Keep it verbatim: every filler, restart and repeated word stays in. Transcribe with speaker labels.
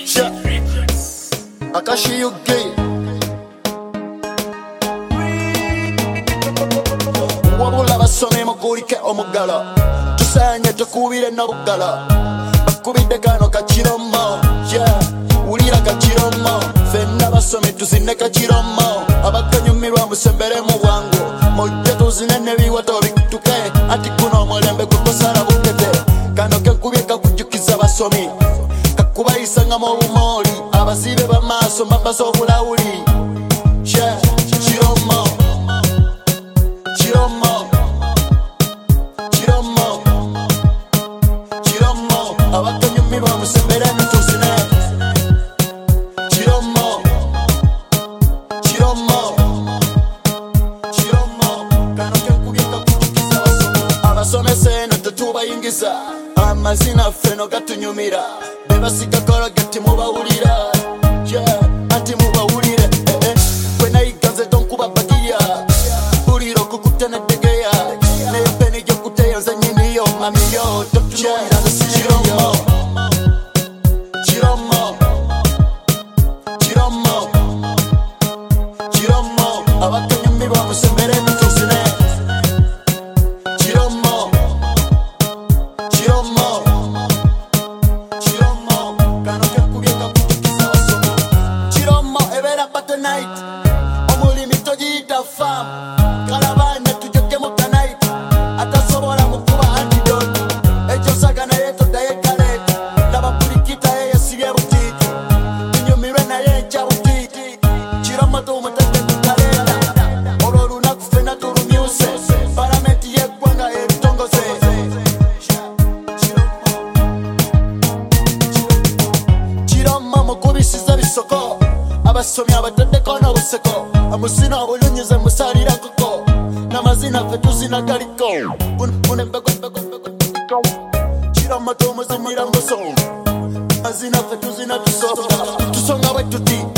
Speaker 1: Yeah. Akashi Yugi. Wabula basome mugulike omugala. Tusanye tukubire nabugala. Bakubide kano kachiromo. Yeah. Ulira kachiromo. Fenna basome tuzine kachiromo. Abakanyumirwa musembere mu bwangu. Mujja tuzine nebiwato bituke. Ati kuno mulembe kukosala bukete. Kano kekubye kakujukiza basomi. Kakubayisa nga mu bumoli. Abazibe b'amaaso mabasa obulawuli. Yeah. Chiromo. Chiromo. Chiromo. Chiromo. Abakanyumirwa musembere tuzine. Chiromo. Chiromo. Chiromo. Kano kekubye kakujukiza basomi. Abasomese no tetubayingiza. Amazina feno gatunyumira. Bebasika kola gati mubawulira. Yeah, anti mubawulire. Eh eh. Kwena ikanze donkuba bagia. Buliro kukutana degeya. Ne peni yo kuteya zanyini yo mami yo. Totunoira the Chiromo. Chiromo. Chiromo. Chiromo. Abakanyumirwa musembere tuzine. Chiromo. Chiromo. Chiromo. Kano kekubye kakujukiza basomi. Chiromo ebera bate night. Omulimi togiyita fam. Kalabane tujoke mu tonight. Atasobola mukuba antidote. Ekyo saga naye todaye kale. Laba pulikita ye yesibye butiti. Tunyumirwe naye ncha butiti. Chiromo tumutete kukalenda. Olwo olunaku fena tulumyuse. Palamenti yeggwanga ebitongose. Chiromo mukubisiza bisoko. Abasomi abataddeko n'obuseko. Amusina obulunyize musalira kuko. N'amazina ffe tuzina galiko. Munembeko Chiromo tumuzimira ngoso. Mazina ffe tuzina tusoka. Tusonga bwe tuti.